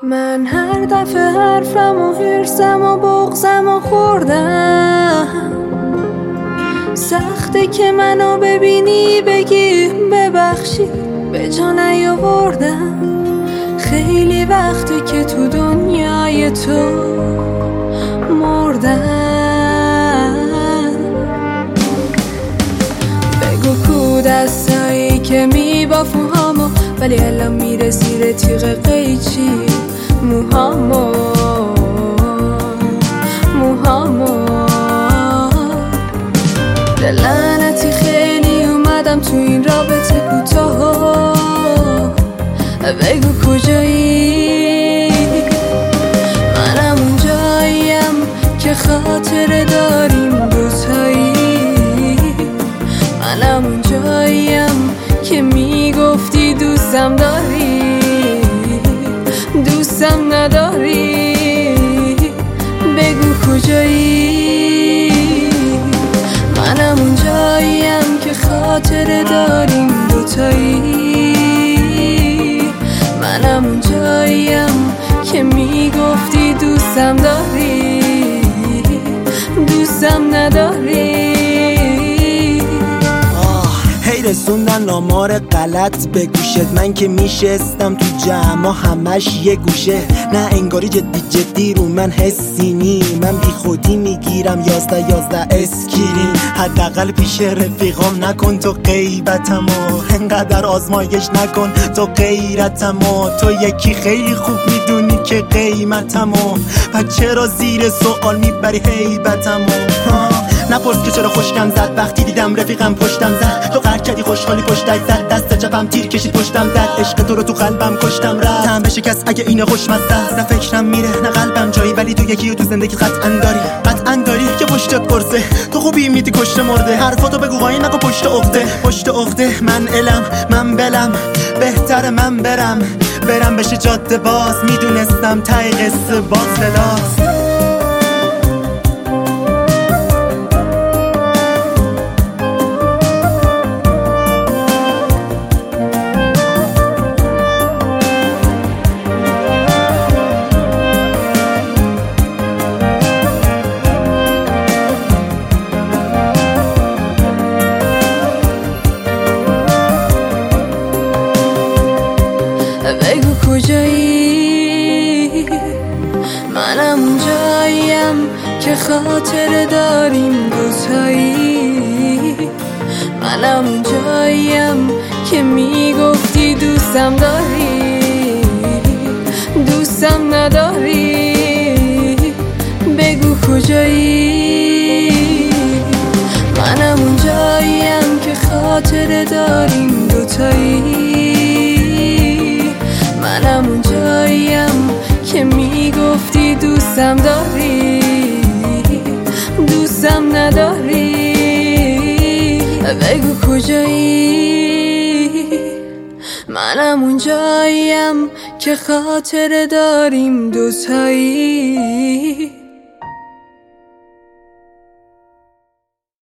من هر دفعه حرفم و حرصم و بغضم و خوردم، سخته که منو ببینی بگی ببخشی به جا نیاوردم. خیلی وقته که تو دنیای تو مردم. بگو کو دستایی که میباف موهامو ولی الان میره زیر تیغ قیچی موهامو لعنتی خیلی اومدم تو این رابطه کوتاه. بگو کجایی؟ منم اون جاییم که خاطره داریم دوتایی. منم اون جاییم که میگفتی دوستم داری دوستم نداری. بگو کجایی؟ منم اون جاییم که خاطره داریم دوتایی. منم اون جاییم که میگفتی دوستم داری دوستم نداری. هی رسوندن آمار غلط به گوشت، من که میشستم تو جمع همش یه گوشه. نه انگاری جدی رو من حسی نی، من بی خودی میگیرم 11 اسکرین. حداقل پیش رفیقام نکن تو غیبتمو، انقدر آزمایش نکن تو غیرتمو. تو یکی خیلی خوب میدونی که قیمتمو، و چرا زیر سوال میبری هیبتمو؟ نپرس که چرا خوشگم زد وقتی دیدم رفیقم پشتم زد. تو قهر کردی خوشحالی پشتک زد، دست چپم تیر کشید پشتم زد. عشق تو رو تو قلبم کشتم رفت تم بشه کس اگه اینه خوشمزه. نه فکرم میره نه قلبم جایی، ولی تو یکی رو تو زندگی قطعا داری که پشتت قرصه. تو خوبی میدی کشته مرده، حرفاتو بگو قایم نکن پشت عقده. من علم من بلم بهتر من برم بشه جاده باز. میدونستم تای قصه باز بلاست. بگو کجایی؟ منم اون جاییم که خاطره داریم دوتایی. منم اون جاییم که میگفتی دوستم داری دوستم نداری. بگو کجایی؟ منم اون جاییم که خاطره داریم دوتایی. منم اون جاییم که میگفتی دوستم داری دوستم نداری. بگو کجایی؟ منم اون جاییم که خاطره داریم دوتایی.